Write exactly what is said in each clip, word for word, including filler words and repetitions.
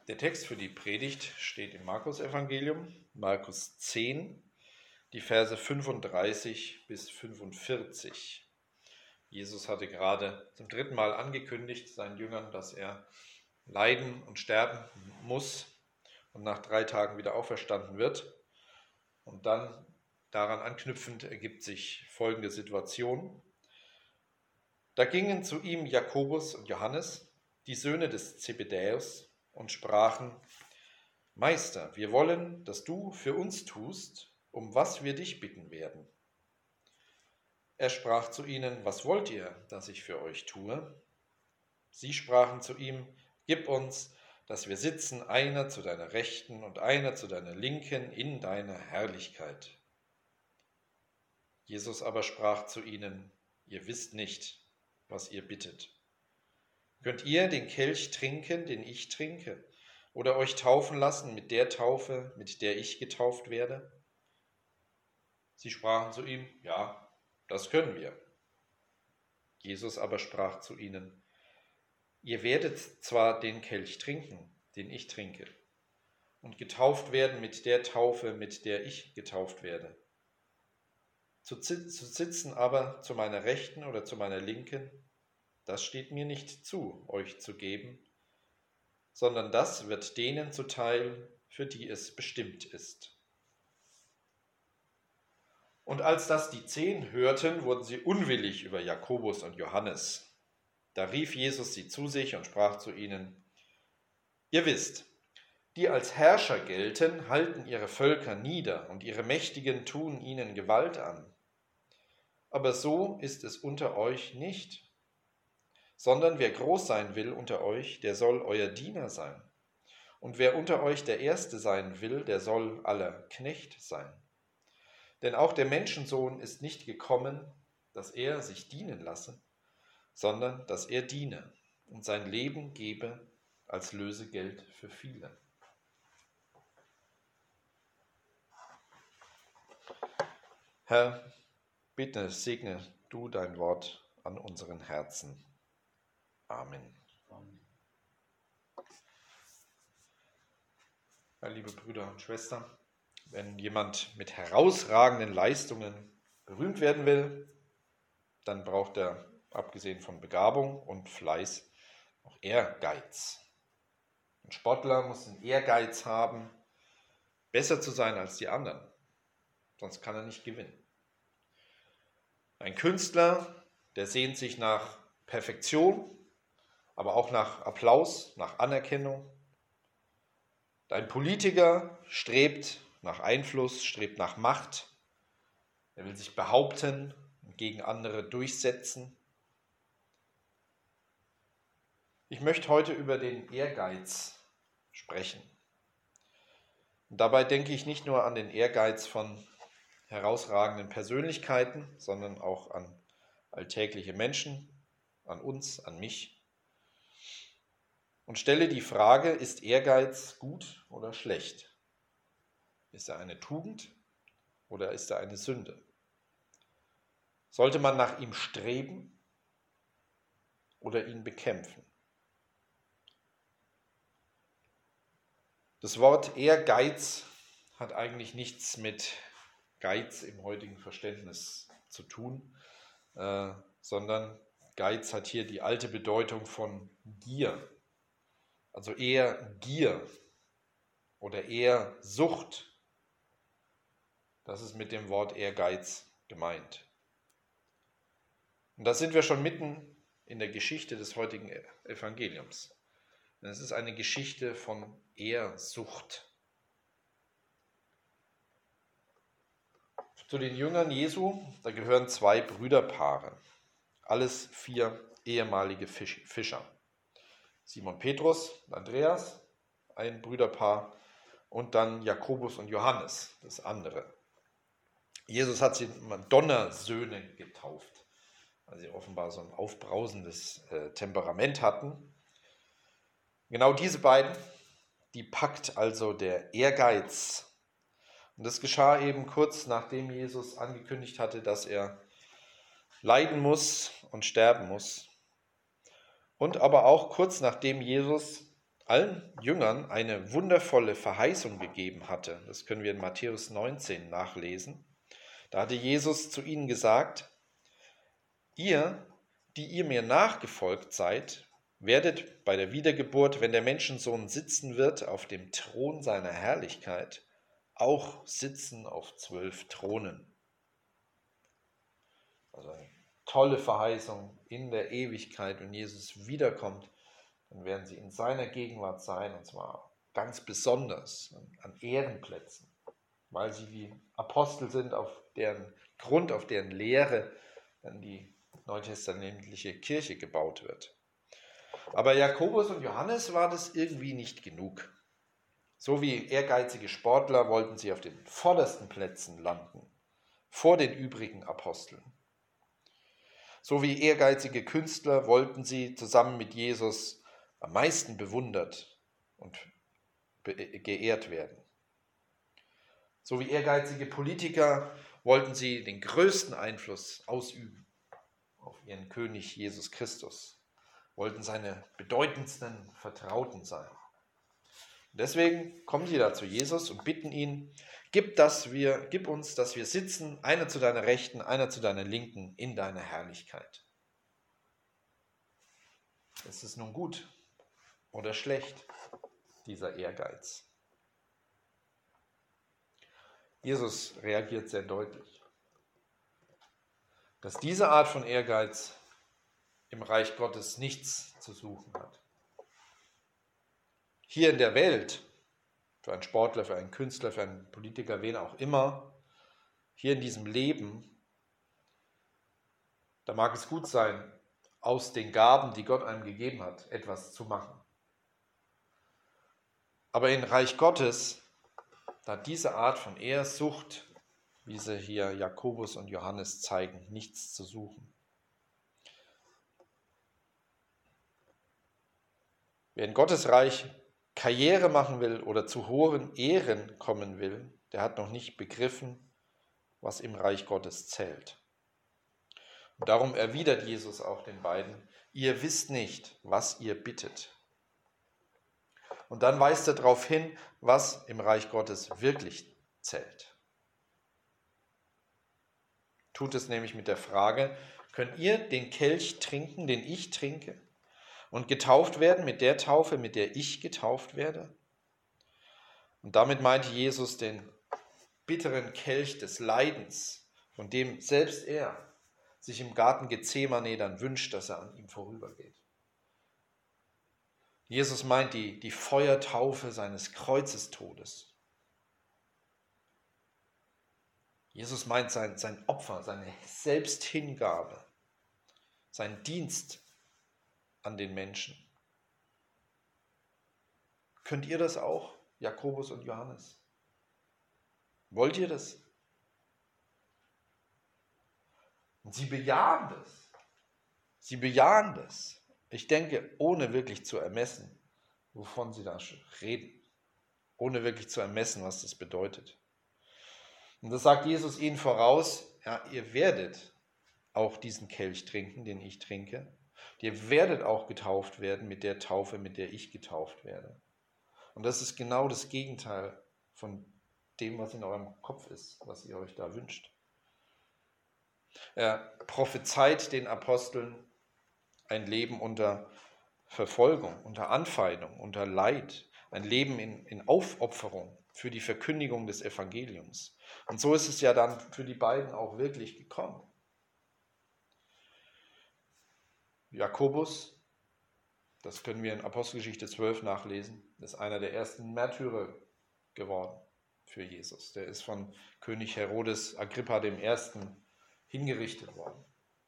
Der Text für die Predigt steht im Markus-Evangelium, Markus zehn, die Verse fünfunddreißig bis fünfundvierzig. Jesus hatte gerade zum dritten Mal angekündigt seinen Jüngern, dass er leiden und sterben muss und nach drei Tagen wieder auferstanden wird. Und dann daran anknüpfend ergibt sich folgende Situation. Da gingen zu ihm Jakobus und Johannes, die Söhne des Zebedäus, und sprachen: Meister, wir wollen, dass du für uns tust, um was wir dich bitten werden. Er sprach zu ihnen: Was wollt ihr, dass ich für euch tue? Sie sprachen zu ihm: Gib uns, dass wir sitzen, einer zu deiner Rechten und einer zu deiner Linken in deiner Herrlichkeit. Jesus aber sprach zu ihnen: Ihr wisst nicht, was ihr bittet. Könnt ihr den Kelch trinken, den ich trinke, oder euch taufen lassen mit der Taufe, mit der ich getauft werde? Sie sprachen zu ihm: Ja, das können wir. Jesus aber sprach zu ihnen: Ihr werdet zwar den Kelch trinken, den ich trinke, und getauft werden mit der Taufe, mit der ich getauft werde. Zu sitzen aber zu meiner Rechten oder zu meiner Linken, das steht mir nicht zu, euch zu geben, sondern das wird denen zuteil, für die es bestimmt ist. Und als das die Zehn hörten, wurden sie unwillig über Jakobus und Johannes. Da rief Jesus sie zu sich und sprach zu ihnen: Ihr wisst, die als Herrscher gelten, halten ihre Völker nieder, und ihre Mächtigen tun ihnen Gewalt an. Aber so ist es unter euch nicht. Sondern wer groß sein will unter euch, der soll euer Diener sein. Und wer unter euch der Erste sein will, der soll aller Knecht sein. Denn auch der Menschensohn ist nicht gekommen, dass er sich dienen lasse, sondern dass er diene und sein Leben gebe als Lösegeld für viele. Herr, bitte segne du dein Wort an unseren Herzen. Amen. Ja, liebe Brüder und Schwestern, wenn jemand mit herausragenden Leistungen berühmt werden will, dann braucht er, abgesehen von Begabung und Fleiß, auch Ehrgeiz. Ein Sportler muss einen Ehrgeiz haben, besser zu sein als die anderen, sonst kann er nicht gewinnen. Ein Künstler, der sehnt sich nach Perfektion, aber auch nach Applaus, nach Anerkennung. Ein Politiker strebt nach Einfluss, strebt nach Macht. Er will sich behaupten und gegen andere durchsetzen. Ich möchte heute über den Ehrgeiz sprechen. Und dabei denke ich nicht nur an den Ehrgeiz von herausragenden Persönlichkeiten, sondern auch an alltägliche Menschen, an uns, an mich. Und stelle die Frage: Ist Ehrgeiz gut oder schlecht? Ist er eine Tugend oder ist er eine Sünde? Sollte man nach ihm streben oder ihn bekämpfen? Das Wort Ehrgeiz hat eigentlich nichts mit Geiz im heutigen Verständnis zu tun, äh, sondern Geiz hat hier die alte Bedeutung von Gier. Also eher Gier oder eher Sucht. Das ist mit dem Wort Ehrgeiz gemeint. Und da sind wir schon mitten in der Geschichte des heutigen Evangeliums. Es ist eine Geschichte von Ehrsucht. Zu den Jüngern Jesu, da gehören zwei Brüderpaare, alles vier ehemalige Fischer. Simon Petrus und Andreas, ein Brüderpaar, und dann Jakobus und Johannes, das andere. Jesus hat sie Donnersöhne getauft, weil sie offenbar so ein aufbrausendes äh, Temperament hatten. Genau diese beiden, die packt also der Ehrgeiz. Und das geschah eben kurz nachdem Jesus angekündigt hatte, dass er leiden muss und sterben muss. Und aber auch kurz nachdem Jesus allen Jüngern eine wundervolle Verheißung gegeben hatte. Das können wir in Matthäus neunzehn nachlesen. Da hatte Jesus zu ihnen gesagt: Ihr, die ihr mir nachgefolgt seid, werdet bei der Wiedergeburt, wenn der Menschensohn sitzen wird auf dem Thron seiner Herrlichkeit, auch sitzen auf zwölf Thronen. Also eine tolle Verheißung in der Ewigkeit, wenn Jesus wiederkommt, dann werden sie in seiner Gegenwart sein, und zwar ganz besonders an Ehrenplätzen, weil sie die Apostel sind, auf deren Grund, auf deren Lehre dann die neutestamentliche Kirche gebaut wird. Aber Jakobus und Johannes war das irgendwie nicht genug. So wie ehrgeizige Sportler wollten sie auf den vordersten Plätzen landen, vor den übrigen Aposteln. So wie ehrgeizige Künstler wollten sie zusammen mit Jesus am meisten bewundert und geehrt werden. So wie ehrgeizige Politiker wollten sie den größten Einfluss ausüben auf ihren König Jesus Christus, wollten seine bedeutendsten Vertrauten sein. Deswegen kommen sie da zu Jesus und bitten ihn: Gib, dass wir, gib uns, dass wir sitzen, einer zu deiner Rechten, einer zu deiner Linken, in deiner Herrlichkeit. Ist es nun gut oder schlecht, dieser Ehrgeiz? Jesus reagiert sehr deutlich, dass diese Art von Ehrgeiz im Reich Gottes nichts zu suchen hat. Hier in der Welt, für einen Sportler, für einen Künstler, für einen Politiker, wen auch immer, hier in diesem Leben, da mag es gut sein, aus den Gaben, die Gott einem gegeben hat, etwas zu machen. Aber im Reich Gottes, da hat diese Art von Ehrsucht, wie sie hier Jakobus und Johannes zeigen, nichts zu suchen. Wer in Gottes Reich Karriere machen will oder zu hohen Ehren kommen will, der hat noch nicht begriffen, was im Reich Gottes zählt. Und darum erwidert Jesus auch den beiden: Ihr wisst nicht, was ihr bittet. Und dann weist er darauf hin, was im Reich Gottes wirklich zählt. Tut es nämlich mit der Frage: Könnt ihr den Kelch trinken, den ich trinke, und getauft werden mit der Taufe, mit der ich getauft werde? Und damit meinte Jesus den bitteren Kelch des Leidens, von dem selbst er sich im Garten Gethsemane dann wünscht, dass er an ihm vorübergeht. Jesus meint die, die Feuertaufe seines Kreuzestodes. Jesus meint sein, sein Opfer, seine Selbsthingabe, sein Dienst an den Menschen. Könnt ihr das auch, Jakobus und Johannes? Wollt ihr das? Und sie bejahen das. Sie bejahen das. Ich denke, ohne wirklich zu ermessen, wovon sie da reden. Ohne wirklich zu ermessen, was das bedeutet. Und das sagt Jesus ihnen voraus: Ja, ihr werdet auch diesen Kelch trinken, den ich trinke. Ihr werdet auch getauft werden mit der Taufe, mit der ich getauft werde. Und das ist genau das Gegenteil von dem, was in eurem Kopf ist, was ihr euch da wünscht. Er prophezeit den Aposteln ein Leben unter Verfolgung, unter Anfeindung, unter Leid, ein Leben in, in Aufopferung für die Verkündigung des Evangeliums. Und so ist es ja dann für die beiden auch wirklich gekommen. Jakobus, das können wir in Apostelgeschichte zwölf nachlesen, ist einer der ersten Märtyrer geworden für Jesus. Der ist von König Herodes Agrippa dem Ersten hingerichtet worden.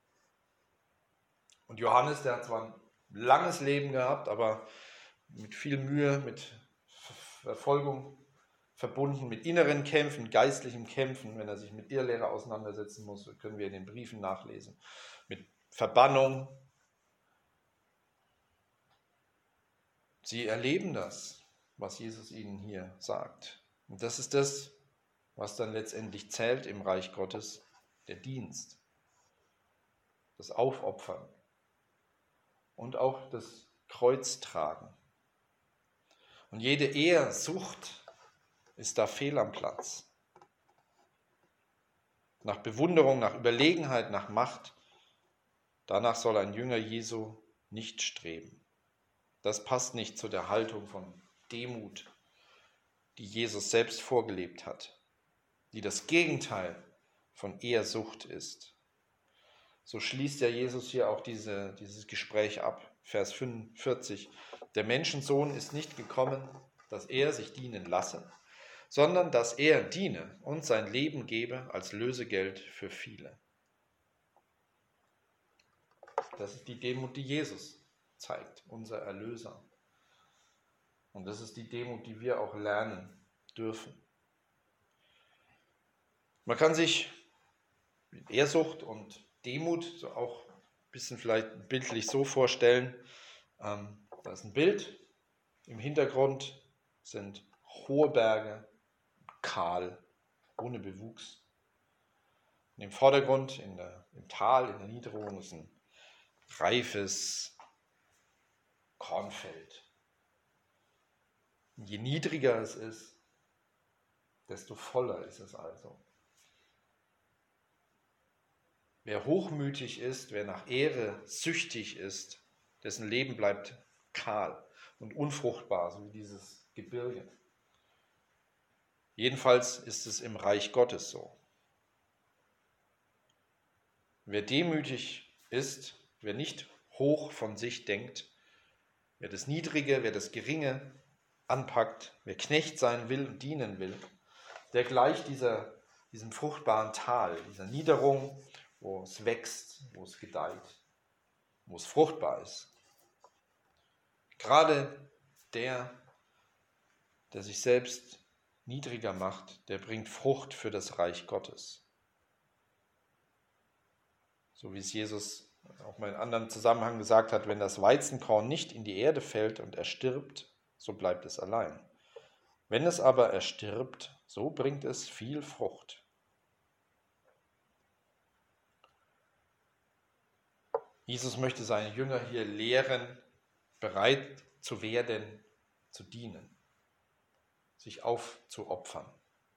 Und Johannes, der hat zwar ein langes Leben gehabt, aber mit viel Mühe, mit Verfolgung verbunden, mit inneren Kämpfen, geistlichen Kämpfen, wenn er sich mit Irrlehre auseinandersetzen muss, können wir in den Briefen nachlesen, mit Verbannung. Sie erleben das, was Jesus ihnen hier sagt. Und das ist das, was dann letztendlich zählt im Reich Gottes, der Dienst, das Aufopfern und auch das Kreuztragen. Und jede Ehrsucht ist da fehl am Platz. Nach Bewunderung, nach Überlegenheit, nach Macht, danach soll ein Jünger Jesu nicht streben. Das passt nicht zu der Haltung von Demut, die Jesus selbst vorgelebt hat, die das Gegenteil von Ehrsucht ist. So schließt ja Jesus hier auch diese, dieses Gespräch ab. Vers fünfundvierzig. Der Menschensohn ist nicht gekommen, dass er sich dienen lasse, sondern dass er diene und sein Leben gebe als Lösegeld für viele. Das ist die Demut, die Jesus zeigt, unser Erlöser. Und das ist die Demut, die wir auch lernen dürfen. Man kann sich mit Ehrsucht und Demut so auch ein bisschen vielleicht bildlich so vorstellen, ähm, da ist ein Bild, im Hintergrund sind hohe Berge, kahl, ohne Bewuchs. Und im Vordergrund, in der, im Tal, in der Niederung ist ein reifes Kornfeld. Je niedriger es ist, desto voller ist es also. Wer hochmütig ist, wer nach Ehre süchtig ist, dessen Leben bleibt kahl und unfruchtbar, so wie dieses Gebirge. Jedenfalls ist es im Reich Gottes so. Wer demütig ist, wer nicht hoch von sich denkt, wer das Niedrige, wer das Geringe anpackt, wer Knecht sein will und dienen will, der gleicht dieser, diesem fruchtbaren Tal, dieser Niederung, wo es wächst, wo es gedeiht, wo es fruchtbar ist. Gerade der, der sich selbst niedriger macht, der bringt Frucht für das Reich Gottes. So wie es Jesus auch mal in einem anderen Zusammenhang gesagt hat, wenn das Weizenkorn nicht in die Erde fällt und erstirbt, so bleibt es allein. Wenn es aber erstirbt, so bringt es viel Frucht. Jesus möchte seine Jünger hier lehren, bereit zu werden, zu dienen, sich aufzuopfern.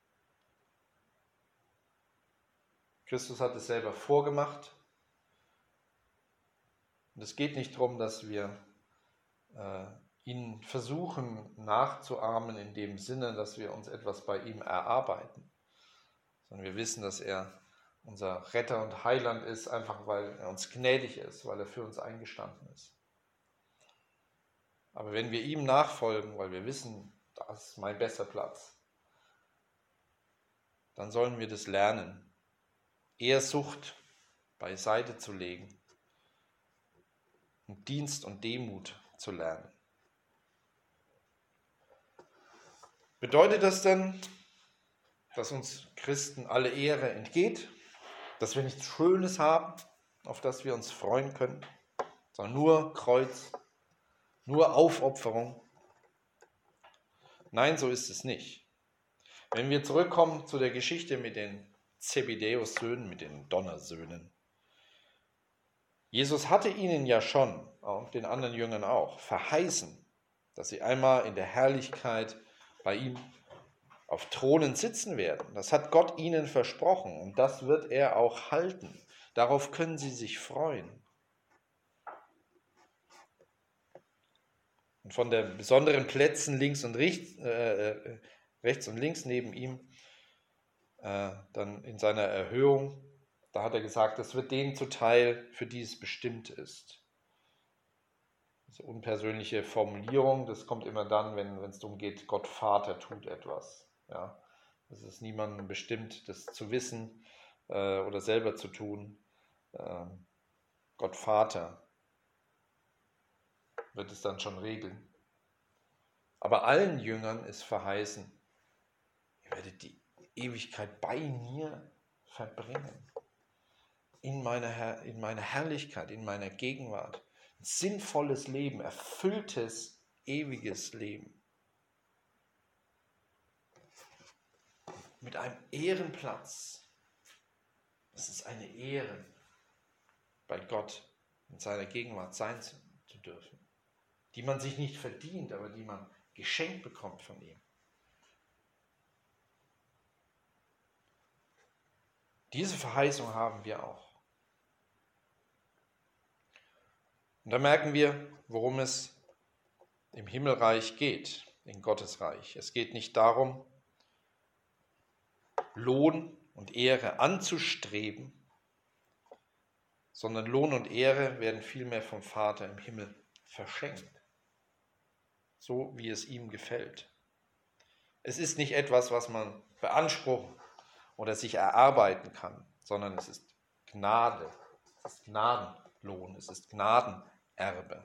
Christus hat es selber vorgemacht. Und es geht nicht darum, dass wir äh, ihn versuchen nachzuahmen in dem Sinne, dass wir uns etwas bei ihm erarbeiten, sondern wir wissen, dass er unser Retter und Heiland ist, einfach weil er uns gnädig ist, weil er für uns eingestanden ist. Aber wenn wir ihm nachfolgen, weil wir wissen, das ist mein bester Platz, dann sollen wir das lernen, Ehrsucht beiseite zu legen und Dienst und Demut zu lernen. Bedeutet das denn, dass uns Christen alle Ehre entgeht, dass wir nichts Schönes haben, auf das wir uns freuen können, sondern nur Kreuz, nur Aufopferung? Nein, so ist es nicht. Wenn wir zurückkommen zu der Geschichte mit den Zebedäus-Söhnen, mit den Donnersöhnen. Jesus hatte ihnen ja schon, und den anderen Jüngern auch, verheißen, dass sie einmal in der Herrlichkeit bei ihm auf Thronen sitzen werden. Das hat Gott ihnen versprochen und das wird er auch halten. Darauf können sie sich freuen. Und von den besonderen Plätzen links und rechts, äh, rechts und links neben ihm, äh, dann in seiner Erhöhung, da hat er gesagt, das wird denen zuteil, für die es bestimmt ist. Diese unpersönliche Formulierung, das kommt immer dann, wenn es darum geht, Gott Vater tut etwas. Ja, es ist niemandem bestimmt, das zu wissen äh, oder selber zu tun. Äh, Gott Vater wird es dann schon regeln. Aber allen Jüngern ist verheißen, ihr werdet die Ewigkeit bei mir verbringen. In meiner, Herr, in meiner Herrlichkeit, in meiner Gegenwart. Ein sinnvolles Leben, erfülltes, ewiges Leben. Mit einem Ehrenplatz. Es ist eine Ehre, bei Gott in seiner Gegenwart sein zu, zu dürfen. Die man sich nicht verdient, aber die man geschenkt bekommt von ihm. Diese Verheißung haben wir auch. Und da merken wir, worum es im Himmelreich geht, in Gottes Reich. Es geht nicht darum, Lohn und Ehre anzustreben, sondern Lohn und Ehre werden vielmehr vom Vater im Himmel verschenkt, so wie es ihm gefällt. Es ist nicht etwas, was man beanspruchen oder sich erarbeiten kann, sondern es ist Gnade, es ist Gnadenlohn, es ist Gnadenerbe.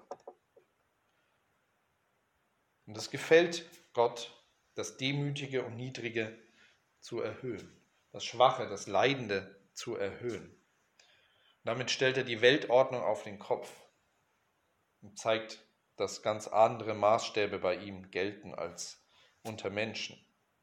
Und es gefällt Gott, das Demütige und Niedrige zu erhöhen, das Schwache, das Leidende zu erhöhen. Und damit stellt er die Weltordnung auf den Kopf und zeigt, dass ganz andere Maßstäbe bei ihm gelten als unter Menschen.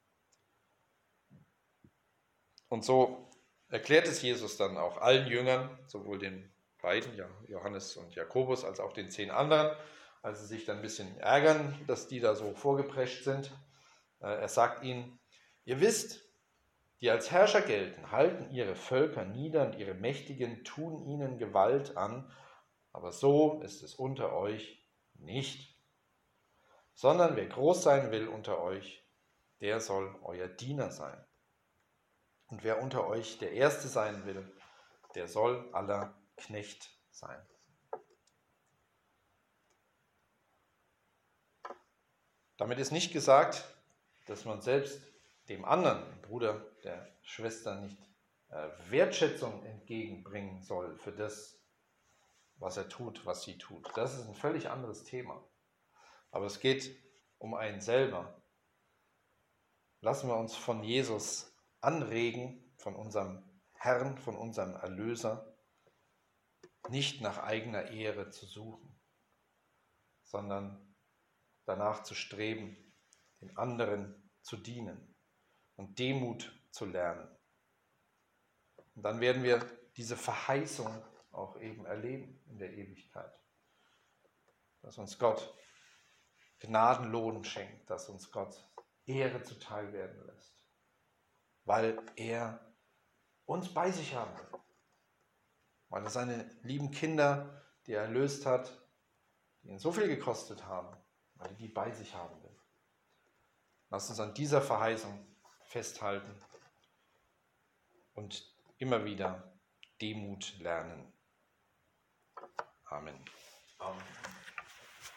Und so erklärt es Jesus dann auch allen Jüngern, sowohl den beiden, Johannes und Jakobus, als auch den zehn anderen, als sie sich dann ein bisschen ärgern, dass die da so vorgeprescht sind. Er sagt ihnen, ihr wisst, die als Herrscher gelten, halten ihre Völker nieder und ihre Mächtigen tun ihnen Gewalt an, aber so ist es unter euch nicht. Sondern wer groß sein will unter euch, der soll euer Diener sein. Und wer unter euch der Erste sein will, der soll aller Knecht sein. Damit ist nicht gesagt, dass man selbst dem anderen, dem Bruder, der Schwester, nicht äh, Wertschätzung entgegenbringen soll für das, was er tut, was sie tut. Das ist ein völlig anderes Thema. Aber es geht um einen selber. Lassen wir uns von Jesus anregen, von unserem Herrn, von unserem Erlöser, nicht nach eigener Ehre zu suchen, sondern danach zu streben, den anderen zu dienen und Demut zu lernen. Und dann werden wir diese Verheißung auch eben erleben in der Ewigkeit, dass uns Gott Gnadenlohn schenkt, dass uns Gott Ehre zuteil werden lässt, weil er uns bei sich haben will, weil er seine lieben Kinder, die er erlöst hat, die ihn so viel gekostet haben, weil er die bei sich haben will. Lass uns an dieser Verheißung festhalten und immer wieder Demut lernen. Amen. Amen.